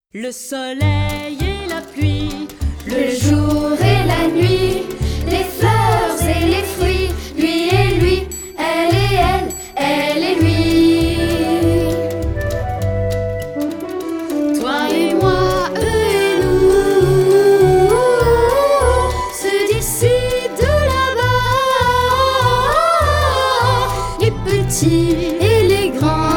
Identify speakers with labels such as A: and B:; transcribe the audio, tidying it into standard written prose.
A: Le soleil et la pluie,
B: le jour et la nuit, les fleurs et les fruits, lui et lui, elle et elle, elle et lui. Toi et moi, eux et nous, ceux d'ici, de là-bas, les petits et les grands.